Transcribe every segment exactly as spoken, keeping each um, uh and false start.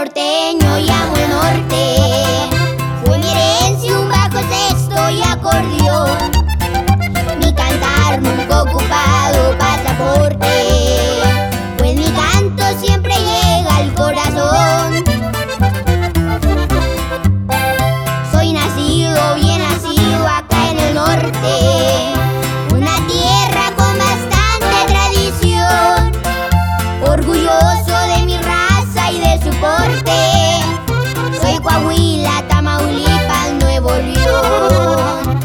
norteño y amo el norte. Fue mi herencia un bajo, sexto y acordeón. Mi cantar nunca ocupado pasaporte, pues mi canto siempre llega al corazón. Soy nacido, bien nacido acá en el norte, una tierra con bastante tradición. Orgulloso de mi raza y de su porte, soy Coahuila, Tamaulipas, Nuevo León.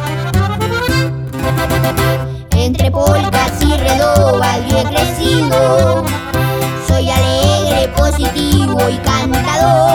Entre polcas y redobas bien crecido, soy alegre, positivo y cantador.